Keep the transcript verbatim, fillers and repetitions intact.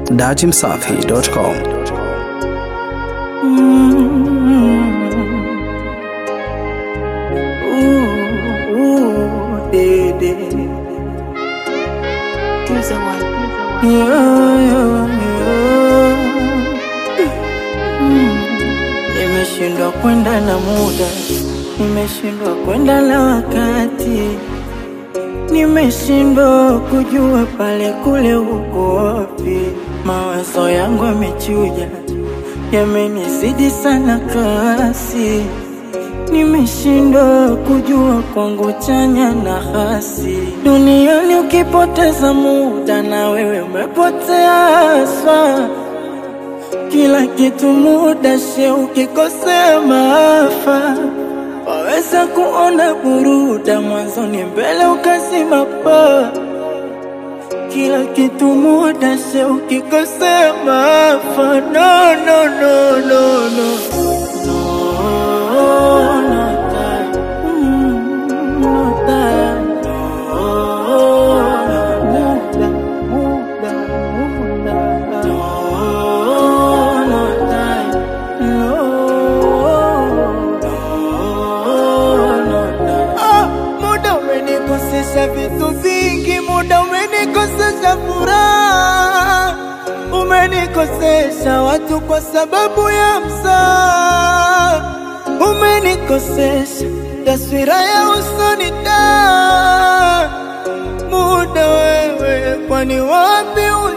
dachimsafi dot com. Nimeshindwa kwenda na muda, nimeshindwa kwenda na wakati, nimeshindwa kujua pale kule uko wapi. Mawazo yangu yamechuja, yamenizidi sana kasi, nimeshindwa kujua kwangu chanya na hasi. Duniani ukipoteza muda na wewe umepotea haswa. Kila kitu muda she, ukikosea maafa. Waweza kuona buruda mwanzoni, mbele ukazima pa. Kila kitu muda she, ukikosea maafa. No, no, no, no, no. Vitu vingi, muda umenikosesha furaha, umenikosesha watu kwa sababu ya msaa, umenikosesha taswira ya usoni taa. Muda wewe, kwani wapi